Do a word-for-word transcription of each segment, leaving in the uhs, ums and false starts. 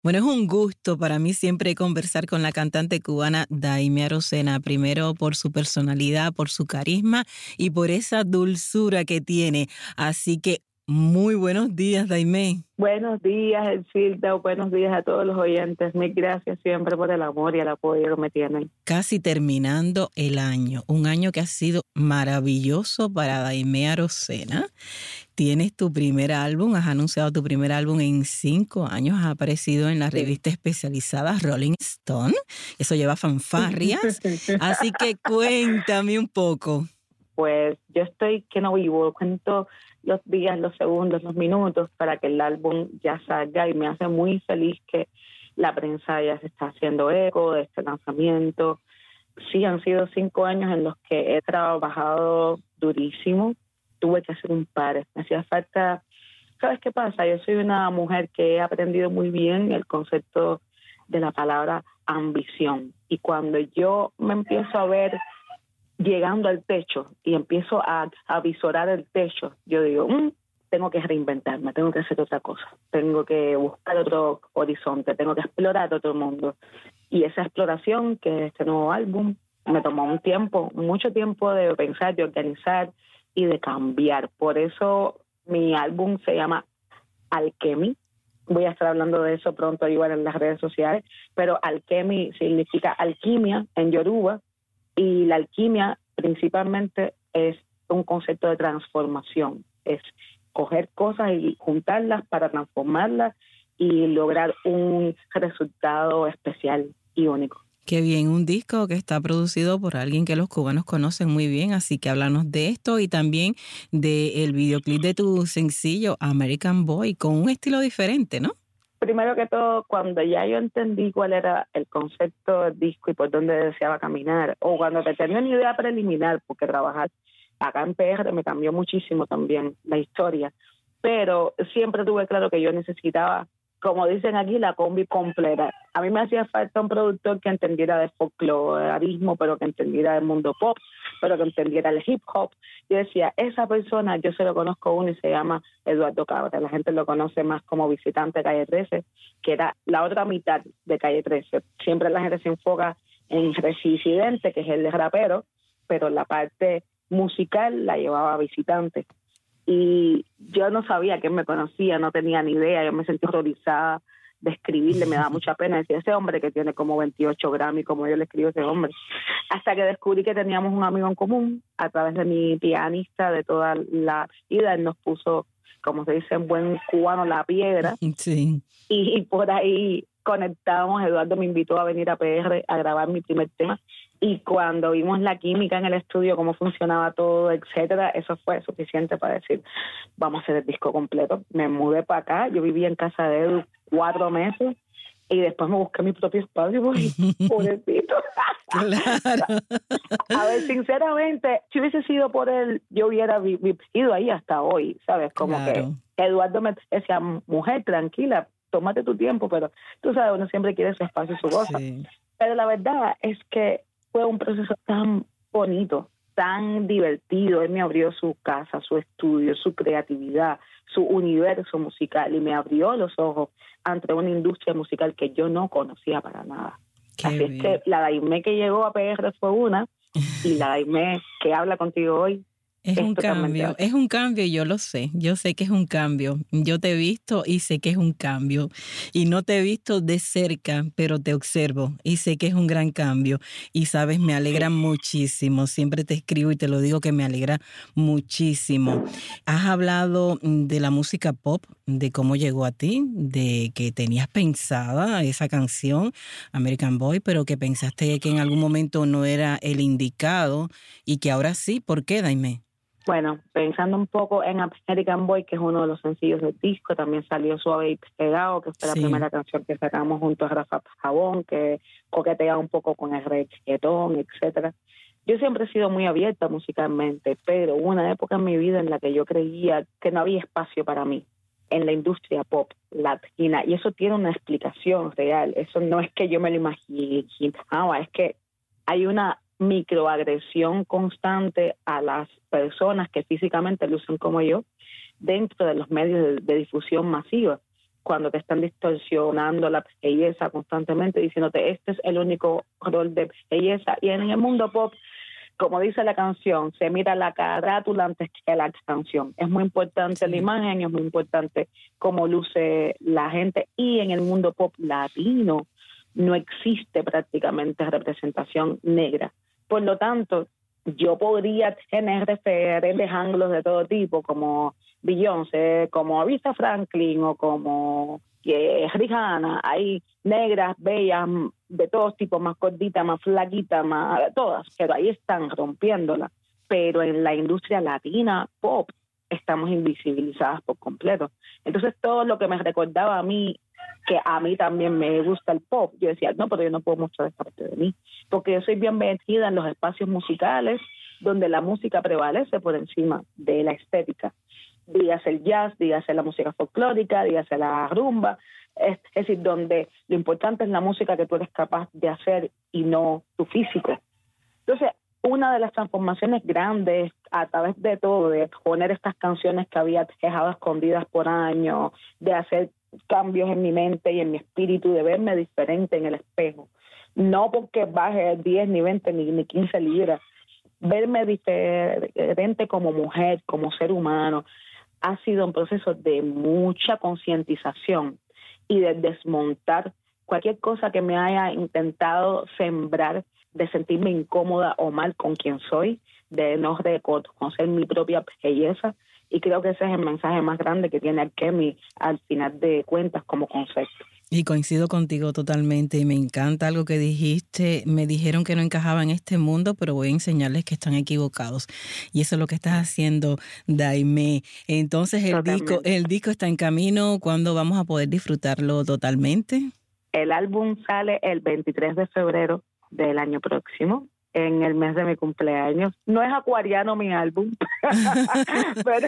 Bueno, es un gusto para mí siempre conversar con la cantante cubana Daimé Arocena, primero por su personalidad, por su carisma y por esa dulzura que tiene. Así que muy buenos días, Daimé. Buenos días, Elcilda, buenos días a todos los oyentes. Mil gracias siempre por el amor y el apoyo que me tienen. Casi terminando el año, un año que ha sido maravilloso para Daimé Arocena. Tienes tu primer álbum, has anunciado tu primer álbum en cinco años, has aparecido en la revista especializada Rolling Stone, eso lleva fanfarrias, así que cuéntame un poco. Pues yo estoy que no vivo, cuento los días, los segundos, los minutos para que el álbum ya salga y me hace muy feliz que la prensa ya se está haciendo eco de este lanzamiento. Sí, han sido cinco años en los que he trabajado durísimo. Tuve que hacer un par, me hacía falta, ¿sabes qué pasa? Yo soy una mujer que he aprendido muy bien el concepto de la palabra ambición, y cuando yo me empiezo a ver llegando al techo y empiezo a, a visorar el techo, yo digo, mmm, tengo que reinventarme, tengo que hacer otra cosa, tengo que buscar otro horizonte, tengo que explorar otro mundo, y esa exploración, que es este nuevo álbum, me tomó un tiempo, mucho tiempo de pensar, de organizar y de cambiar. Por eso mi álbum se llama Alchemy. Voy a estar hablando de eso pronto igual en las redes sociales, pero Alchemy significa alquimia en Yoruba, y la alquimia principalmente es un concepto de transformación, es coger cosas y juntarlas para transformarlas y lograr un resultado especial y único. Qué bien, un disco que está producido por alguien que los cubanos conocen muy bien, así que háblanos de esto y también del videoclip de tu sencillo American Boy, con un estilo diferente, ¿no? Primero que todo, cuando ya yo entendí cuál era el concepto del disco y por dónde deseaba caminar, o cuando te tenía una idea preliminar, porque trabajar acá en P R me cambió muchísimo también la historia, pero siempre tuve claro que yo necesitaba, como dicen aquí, la combi completa. A mí me hacía falta un productor que entendiera de folclorismo, pero que entendiera del mundo pop, pero que entendiera el hip hop. Yo decía, esa persona, yo se lo conozco uno y se llama Eduardo Cabra. La gente lo conoce más como Visitante de Calle trece, que era la otra mitad de Calle trece. Siempre la gente se enfoca en Residente, que es el de rapero, pero la parte musical la llevaba Visitante. Y yo no sabía que él me conocía, no tenía ni idea, yo me sentí horrorizada de escribirle, me daba mucha pena decir, ese hombre que tiene como veintiocho Grammy, como yo le escribo a ese hombre, hasta que descubrí que teníamos un amigo en común, a través de mi pianista de toda la vida. Él nos puso, como se dice en buen cubano, la piedra, sí. y, y por ahí conectamos. Eduardo me invitó a venir a P R a grabar mi primer tema, y cuando vimos la química en el estudio, cómo funcionaba todo, etcétera, eso fue suficiente para decir, vamos a hacer el disco completo. Me mudé para acá, yo vivía en casa de Edu cuatro meses, y después me busqué mi propio espacio, pobrecito. Claro. A ver, sinceramente, si hubiese sido por él, yo hubiera vivido ahí hasta hoy, ¿sabes? Como Claro. que Eduardo me decía, mujer, tranquila, tómate tu tiempo, pero tú sabes, uno siempre quiere su espacio y su cosa. Sí. Pero la verdad es que fue un proceso tan bonito, tan divertido. Él me abrió su casa, su estudio, su creatividad, su universo musical, y me abrió los ojos ante una industria musical que yo no conocía para nada. Qué Así bien. es que la Daimé que llegó a P R fue una, y la Daimé que habla contigo hoy Es, es un cambio, otra. es un cambio y yo lo sé, yo sé que es un cambio. Yo te he visto y sé que es un cambio. Y no te he visto de cerca, pero te observo y sé que es un gran cambio. Y sabes, me alegra sí. muchísimo. Siempre te escribo y te lo digo que me alegra muchísimo. Has hablado de la música pop, de cómo llegó a ti, de que tenías pensada esa canción, American Boy, pero que pensaste que en algún momento no era el indicado y que ahora sí. ¿Por qué, Daimé? Bueno, pensando un poco en American Boy, que es uno de los sencillos del disco, también salió Suave y Pegado, que fue sí. la primera canción que sacamos junto a Rafa Pajabón, que coquetea un poco con el reggaetón, etcétera. Yo siempre he sido muy abierta musicalmente, pero hubo una época en mi vida en la que yo creía que no había espacio para mí en la industria pop latina, y eso tiene una explicación real. Eso no es que yo me lo imaginaba, es que hay una microagresión constante a las personas que físicamente lucen como yo dentro de los medios de, de difusión masiva. cuando te están distorsionando la belleza constantemente, diciéndote este es el único rol de belleza. Y en el mundo pop, como dice la canción, se mira la carátula antes que la canción. Es muy importante sí. la imagen, es muy importante cómo luce la gente. Y en el mundo pop latino no existe prácticamente representación negra. Por lo tanto, yo podría tener diferentes ángulos de todo tipo, como Beyoncé, como Aretha Franklin o como eh, Rihanna. Hay negras, bellas, de todos tipos, más gorditas, más flaquitas, más todas, pero ahí están rompiéndola. Pero en la industria latina, pop, estamos invisibilizadas por completo. Entonces todo lo que me recordaba a mí, que a mí también me gusta el pop, yo decía, no, pero yo no puedo mostrar esta parte de mí, porque yo soy bien metida en los espacios musicales donde la música prevalece por encima de la estética. Dígase el jazz, dígase la música folclórica, dígase la rumba, es, es decir, donde lo importante es la música que tú eres capaz de hacer y no tu físico. Entonces, una de las transformaciones grandes a través de todo, de poner estas canciones que había dejado escondidas por años, de hacer cambios en mi mente y en mi espíritu, de verme diferente en el espejo, no porque baje diez, ni veinte, ni, ni quince libras, verme diferente como mujer, como ser humano, ha sido un proceso de mucha concientización y de desmontar cualquier cosa que me haya intentado sembrar de sentirme incómoda o mal con quien soy, de no reconocer mi propia belleza. Y creo que ese es el mensaje más grande que tiene Alchemy al final de cuentas como concepto. Y coincido contigo totalmente y me encanta algo que dijiste. Me dijeron que no encajaba en este mundo, pero voy a enseñarles que están equivocados. Y eso es lo que estás haciendo, Daimé. Entonces el disco, el disco está en camino. ¿Cuándo vamos a poder disfrutarlo totalmente? El álbum sale el veintitrés de febrero del año próximo, en el mes de mi cumpleaños. No es acuariano mi álbum, pero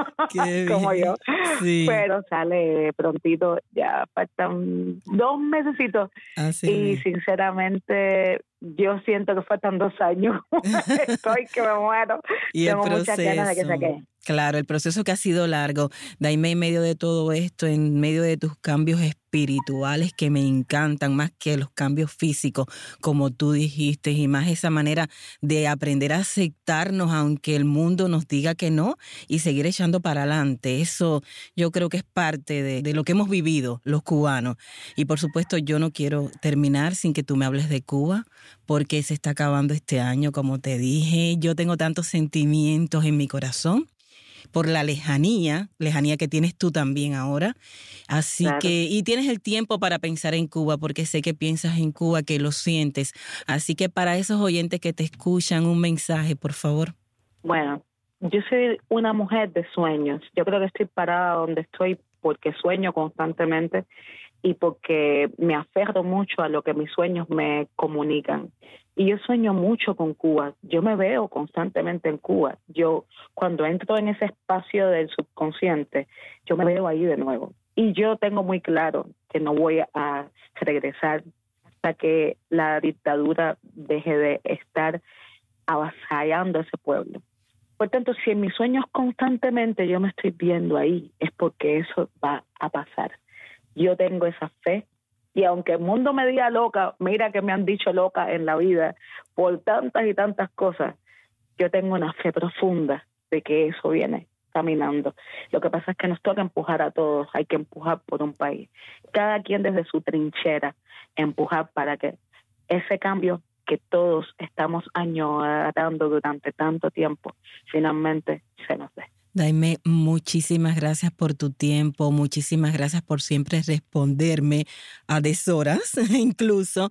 como yo, sí. Pero sale prontito, ya faltan dos mesecitos. Así y es. Sinceramente yo siento que faltan dos años. Estoy que me muero. Y Tengo el proceso, muchas ganas de que se quede. Claro, el proceso que ha sido largo. Daimé, en medio de todo esto, en medio de tus cambios espirituales que me encantan más que los cambios físicos, como tú dijiste, y más esa manera de aprender a aceptarnos aunque el mundo nos diga que no y seguir echando para adelante. Eso yo creo que es parte de, de lo que hemos vivido los cubanos. Y por supuesto yo no quiero terminar sin que tú me hables de Cuba, porque se está acabando este año, como te dije. Yo tengo tantos sentimientos en mi corazón por la lejanía, lejanía que tienes tú también ahora. Así claro. que, y tienes el tiempo para pensar en Cuba, porque sé que piensas en Cuba, que lo sientes. Así que para esos oyentes que te escuchan, un mensaje, por favor. Bueno, yo soy una mujer de sueños. Yo creo que estoy parada donde estoy porque sueño constantemente y porque me aferro mucho a lo que mis sueños me comunican. Y yo sueño mucho con Cuba. Yo me veo constantemente en Cuba. Yo, cuando entro en ese espacio del subconsciente, yo me veo ahí de nuevo. Y yo tengo muy claro que no voy a regresar hasta que la dictadura deje de estar avasallando a ese pueblo. Por tanto, si en mis sueños constantemente yo me estoy viendo ahí, es porque eso va a pasar. Yo tengo esa fe. Y aunque el mundo me diga loca, mira que me han dicho loca en la vida por tantas y tantas cosas, yo tengo una fe profunda de que eso viene caminando. Lo que pasa es que nos toca empujar a todos, hay que empujar por un país. Cada quien desde su trinchera, empujar para que ese cambio que todos estamos añorando durante tanto tiempo, finalmente se nos dé. Daimé, muchísimas gracias por tu tiempo, muchísimas gracias por siempre responderme a deshoras, incluso.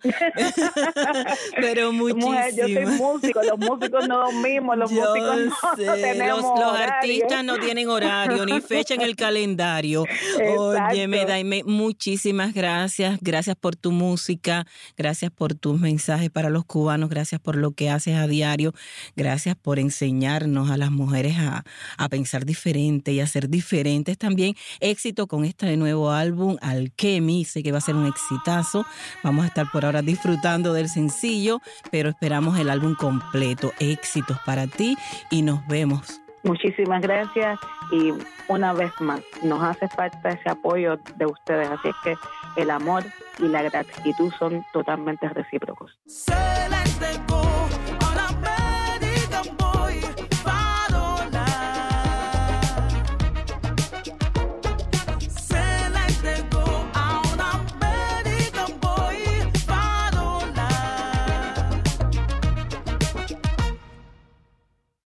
Pero muchísimas. Mujer, yo soy músico, los músicos no dormimos, los yo músicos no, sé. no tenemos Los, los horario. artistas no tienen horario ni fecha en el calendario. Óyeme, Daimé, muchísimas gracias. Gracias por tu música, gracias por tus mensajes para los cubanos, gracias por lo que haces a diario, gracias por enseñarnos a las mujeres a, a pensar diferente y a ser diferentes también. Éxito con este nuevo álbum, Alchemy. Sé que va a ser un exitazo. Vamos a estar por ahora disfrutando del sencillo, pero esperamos el álbum completo. Éxitos para ti y nos vemos. Muchísimas gracias y una vez más nos hace falta ese apoyo de ustedes, así es que el amor y la gratitud son totalmente recíprocos.